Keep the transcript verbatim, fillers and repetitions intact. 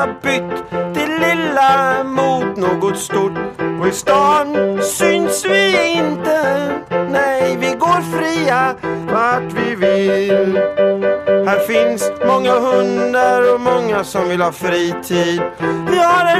har bytt det lilla mot något stort. Och i stan syns vi inte, nej vi går fria vart vi vill. Här finns många hundar och många som vill ha fritid. Vi har en